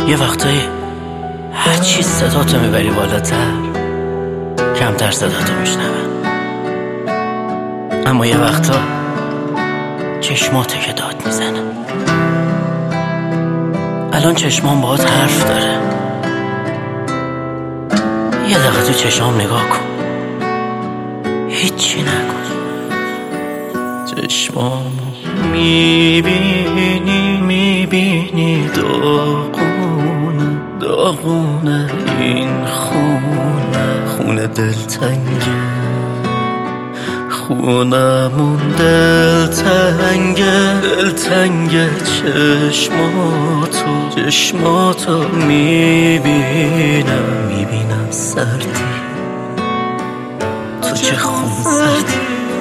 یه وقتایی هرچی صداتو میبری بالاتر کمتر صداتو میشنون، اما یه وقتا چشماته که داد میزنه. الان چشمام باهات حرف داره، یه دقیقه تو چشمام نگاه کن، هیچی نکن. چشمامو میبینی داغونه این خونه دلتنگه، خونمون دلتنگه. چشماتو میبینم سردی تو چه خون سردی.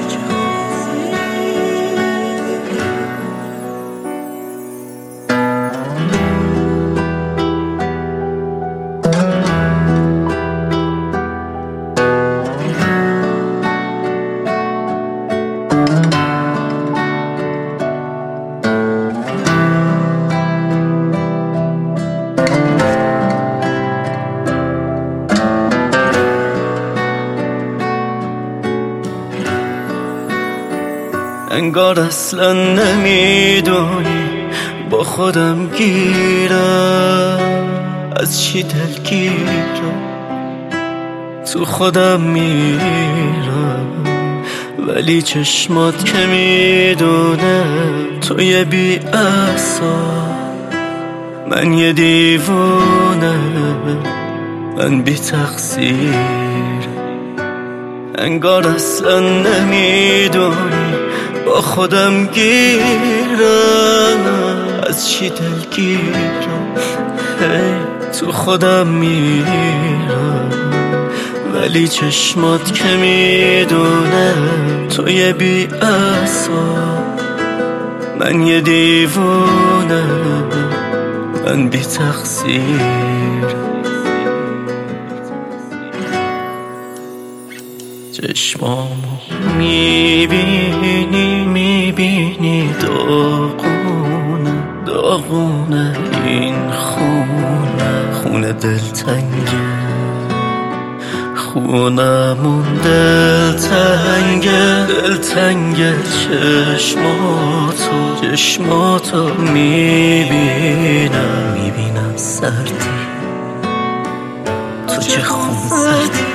انگار اصلا نمیدونی با خودم گیرم، از چی دلگیرم تو خودم میرم، ولی چشمات که میدونه تو یه بی اعصاب، من یه دیوونه، من بی تقصیر. انگار اصلا نمیدونی با خودم گیرم، از چی دلگیرم تو خودم میرم، ولی چشمات که میدونه تو یه بی اعصاب، من یه دیوونه، من بی تقصیر. چشمامو میبینی داغونه این خونه دلتنگه، خونمون دلتنگه. چشماتو میبینم سردی تو چه خون سردی.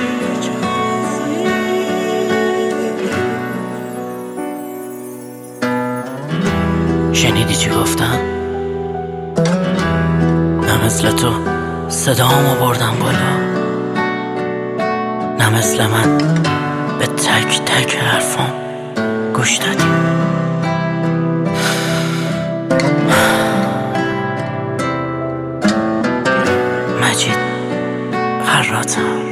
شنیدی چی گفتم؟ نه مثل تو صدامو بردم بالا، نه مثل من به تک تک حرفام گوش دادی. مجید خراطم.